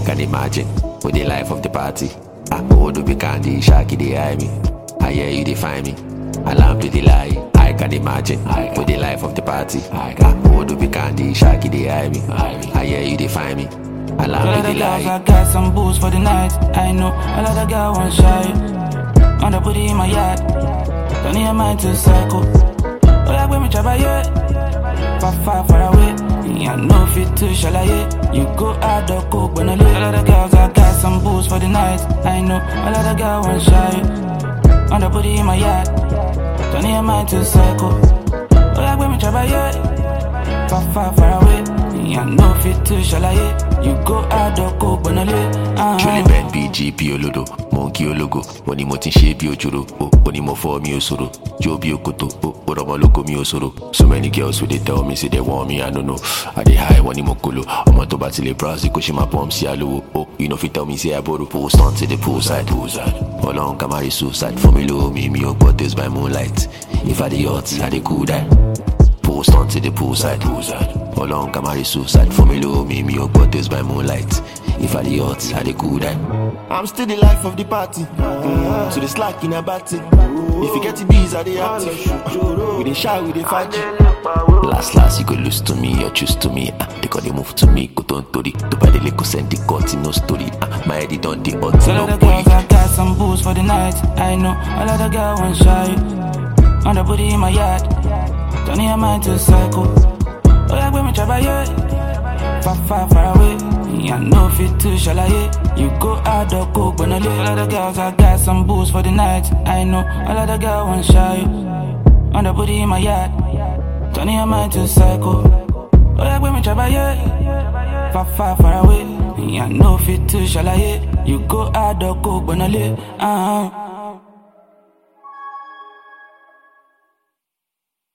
can imagine with the life of the party. I go to be candy, Shaki they eye me. I hear you define me. Alarm to the lie. I can imagine with the life of the party. I go to be candy, Shaki they eye me. I hear you define me. Alarm to the lie. I got some booze for the night. I know a lot of girls want shy. On the booty in my yard. Don't need your mind to cycle. Oh yeah, when we travel, yeah. Far away. I know fit to shalaye. You go out or coke when I leave. A lot of girls, I got some booze for the night. I know a lot of girls want shy. On the booty in my yard. Don't need your mind to cycle. Oh yeah, when we travel, yeah. Far away. I know fit to shalaye. You go out or coke when I leave. Truly Ben BGP Olodo, Monkey Ologo, Oni Motin Shape Ojuro, Oni Mo for me Osoro, Jobi Okoto, Oromo Loco mi Osoro. So many girls with they tell me say they want me, I don't know. I they high Wani Mokolo, I'm on to battle browse, Koshima Pom Sialo. Oh, you know fit tell me say I borrow post on to the poolside. Hold on, Kamari suicide for me low, me but this by moonlight. If I the hot, I the cool that. Post on to the poolside. Hold on, Kamari suicide for me low, me but this by moonlight. If I the hot, I the cool that. I'm still the life of the party. So the slack in a batty. If you get the bees, are they active? We dey shy, we dey fight. Last, you go lose to me or choose to me. Because they move to me, go down to the to buy the liquor, send the cut in no story. My head it on the hot, so no the girls, I got some booze for the night. I know a lot of girls want shy. On the booty in my yard. Don't need your mind to cycle. Oh yeah, when we travel, yeah. Far away. I know fit to shalaye. You go out or coke when I leave. A lot of girls, I got some booze for the night. I know a lot of girls want shy. On the booty in my yard. Don't need your mind to cycle. Oh yeah, when we travel, yeah. Far away. I know fit to shalaye. You go out or coke when I leave.